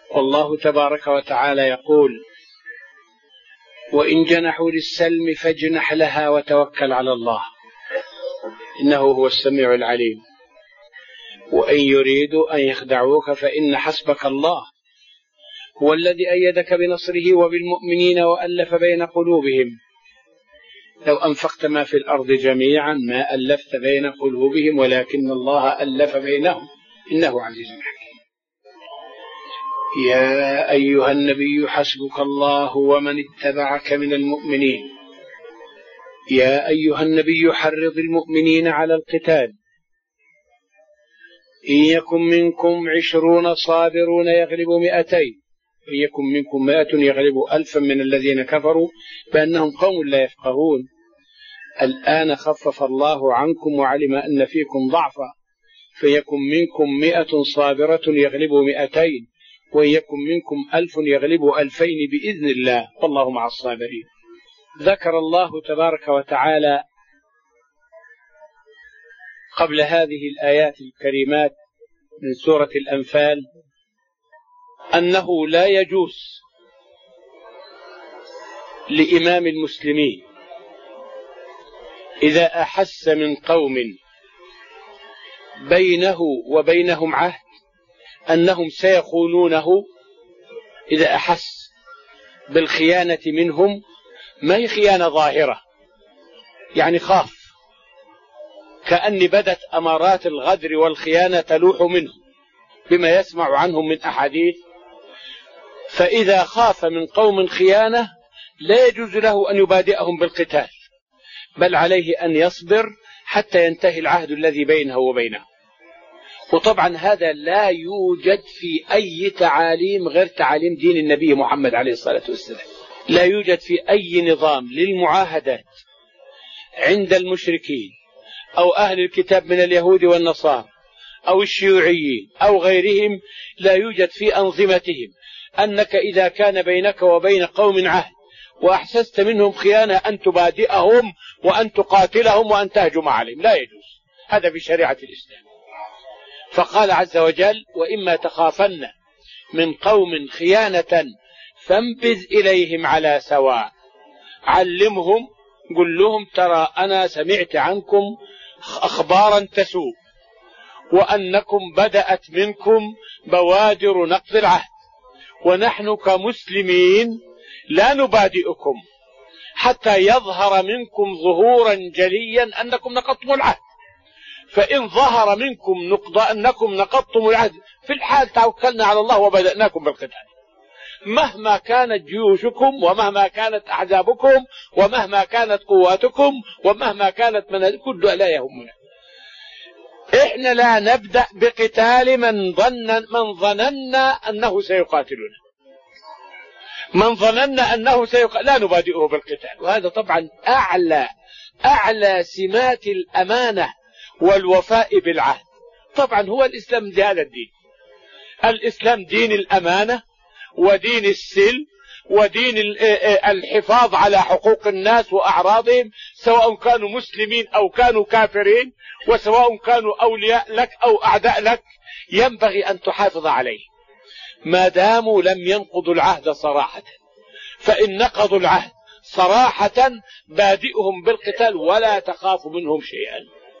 والله تبارك وتعالى يقول: وإن جنحوا للسلم فاجنح لها وتوكل على الله إنه هو السميع العليم. وإن يريدوا أن يخدعوك فإن حسبك الله هو الذي أيدك بنصره وبالمؤمنين وألف بين قلوبهم لو أنفقت ما في الأرض جميعا ما ألفت بين قلوبهم ولكن الله ألف بينهم إنه عزيز حكيم. يا أيها النبي حسبك الله ومن اتبعك من المؤمنين. يا أيها النبي حرض المؤمنين على القتال إن يكن منكم 20 صابرون يغلبوا 200 إن يكن منكم 100 يغلبوا 1000 من الذين كفروا بأنهم قوم لا يفقهون. الآن خفف الله عنكم وعلم أن فيكم ضعفا فيكن منكم 100 صابرة يغلبوا 200 وإن يكن منكم 1000 يغلبوا 2000 بإذن الله والله مع الصابرين. ذكر الله تبارك وتعالى قبل هذه الآيات الكريمات من سورة الأنفال أنه لا يجوز لإمام المسلمين إذا أحس من قوم بينه وبينهم عهد أنهم سيخونونه، إذا أحس بالخيانة منهم، ما هي خيانة ظاهرة يعني خاف كأن بدت أمارات الغدر والخيانة تلوح منه بما يسمع عنهم من أحاديث، فإذا خاف من قوم خيانة لا يجوز له أن يبادئهم بالقتال بل عليه أن يصبر حتى ينتهي العهد الذي بينه وبينه. وطبعا هذا لا يوجد في أي تعاليم غير تعاليم دين النبي محمد عليه الصلاة والسلام. لا يوجد في أي نظام للمعاهدات عند المشركين أو أهل الكتاب من اليهود والنصارى أو الشيوعيين أو غيرهم، لا يوجد في أنظمتهم أنك إذا كان بينك وبين قوم عهد وأحسست منهم خيانة أن تبادئهم وأن تقاتلهم وأن تهجم عليهم، لا يجوز هذا في شريعة الإسلام. فقال عز وجل: وإما تخافن من قوم خيانة فانبذ إليهم على سواء. علمهم، قل لهم: ترى أنا سمعت عنكم أخبارا تسوء وأنكم بدأت منكم بوادر نقض العهد ونحن كمسلمين لا نبادئكم حتى يظهر منكم ظهورا جليا أنكم نقضتم العهد، فإن ظهر منكم أنكم نقضتم العهد في الحال توكلنا على الله وبدأناكم بالقتال، مهما كانت جيوشكم ومهما كانت أحزابكم ومهما كانت قواتكم ومهما كانت كل لا يهمنا. إحنا لا نبدأ بقتال من ظننا أنه سيقاتلنا، من ظننا أنه لا نبادئه بالقتال. وهذا طبعا أعلى سمات الأمانة والوفاء بالعهد. طبعا هو الإسلام هذا الدين، الإسلام دين الأمانة ودين السلم ودين الحفاظ على حقوق الناس وأعراضهم سواء كانوا مسلمين أو كانوا كافرين، وسواء كانوا أولياء لك أو أعداء لك، ينبغي أن تحافظ عليه ما داموا لم ينقضوا العهد صراحة. فإن نقضوا العهد صراحة بادئهم بالقتال ولا تخاف منهم شيئا.